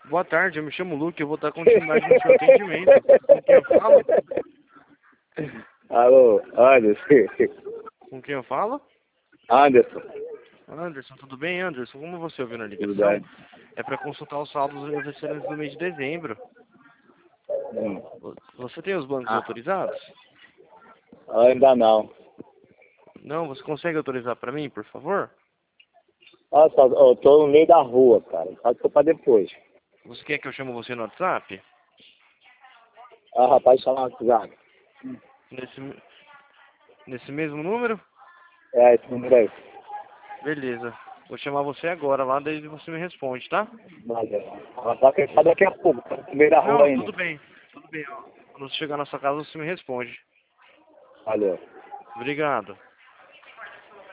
Boa tarde, eu me chamo Luke, eu vou dar continuidade no seu atendimento. Com quem eu falo? Alô, Anderson. Com quem eu falo? Anderson, Anderson, tudo bem, Anderson? Como você ouviu na tudo ligação? bem? É para consultar os saldos e vencedores do mês de dezembro. Hum. Você tem os bancos Ah, autorizados? ainda não. Não, você consegue autorizar para mim, por favor? Olha só, eu tô no meio da rua, cara. Pode ser pra depois. Você quer que eu chame você no WhatsApp? Ah, rapaz, chama o WhatsApp. Nesse mesmo número? É, esse número aí. Beleza. Vou chamar você agora lá, daí você me responde, tá? Valeu. Só que só daqui a pouco, tá no meio da rua Não, ainda. tudo bem. Tudo bem, ó. Quando você chegar na sua casa, você me responde. Valeu. Obrigado.